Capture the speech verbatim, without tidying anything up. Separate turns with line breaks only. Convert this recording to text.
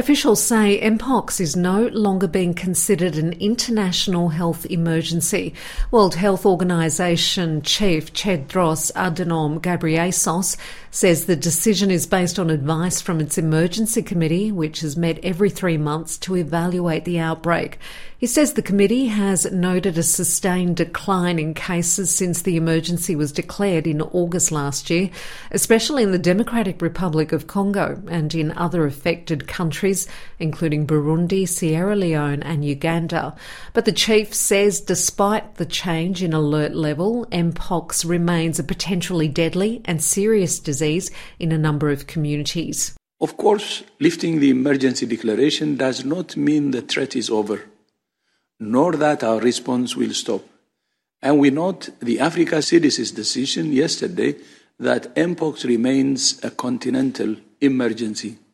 Officials say Mpox is no longer being considered an international health emergency. World Health Organization Chief Tedros Adhanom Ghebreyesus says the decision is based on advice from its emergency committee, which has met every three months to evaluate the outbreak. He says the committee has noted a sustained decline in cases since the emergency was declared in August last year, especially in the Democratic Republic of Congo and in other affected countries, including Burundi, Sierra Leone and Uganda. But the chief says despite the change in alert level, Mpox remains a potentially deadly and serious disease in a number of communities.
Of course, lifting the emergency declaration does not mean the threat is over, nor that our response will stop. And we note the Africa C D C's decision yesterday that Mpox remains a continental emergency.